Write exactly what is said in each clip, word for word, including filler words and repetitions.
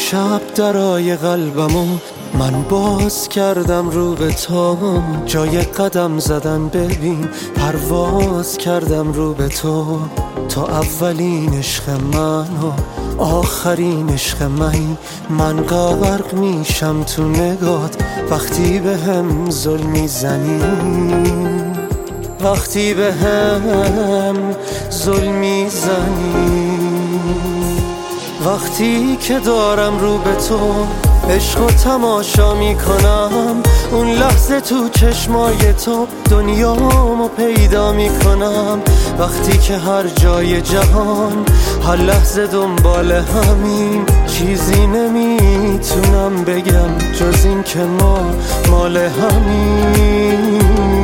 شب درای قلبمو من باز کردم رو به تو، جای قدم زدن ببین پرواز کردم رو به تو. تو اولین عشق من و آخرین عشق من، من غرق میشم تو نگات وقتی به هم ظلم میزنی، وقتی به هم ظلم میزنی. وقتی که دارم رو به تو عشق و تماشا میکنم، اون لحظه تو چشمای تو دنیامو پیدا میکنم. وقتی که هر جای جهان هر لحظه دنبال همین، چیزی نمیتونم بگم جز این که ما مال همین.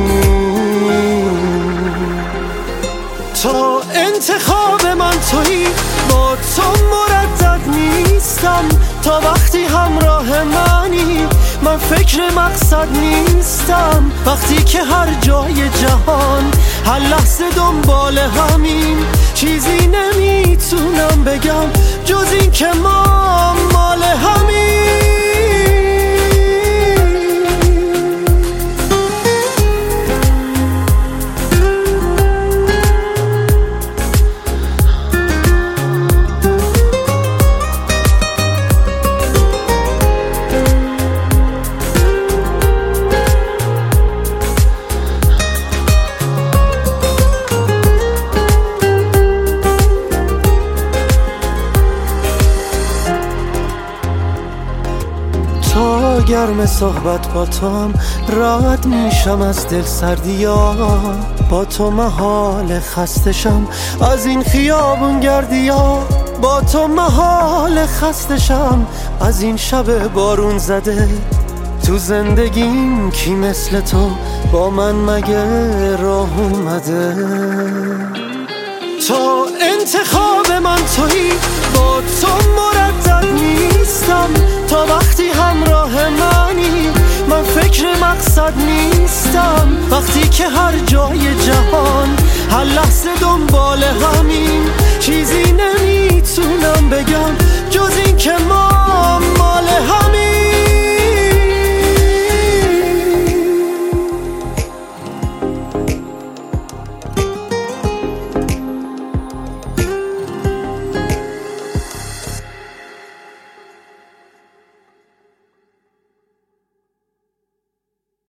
تا انتخاب من تویی، با تو مردد نیستم. تا وقتی همراه منی من فکر مقصد نیستم. وقتی که هر جای جهان هر لحظه دنبال همین، چیزی نمیتونم بگم جز این که ما مال همین. تا گرم صحبت با توام رد میشم از دل سردیا، با تو محال خستشم از این خیابون گردیا، با تو محال خستشم از این شب بارون زده. تو زندگیم کی مثل تو با من مگه راه اومده؟ تا انتخاب من تویی، با تو مردد نیستم. تا وقتی همراه منی من فکر مقصد نیستم. وقتی که هر جای جهان هر لحظه دنبال همین، چیزی نمیتونم بگم جز این که ما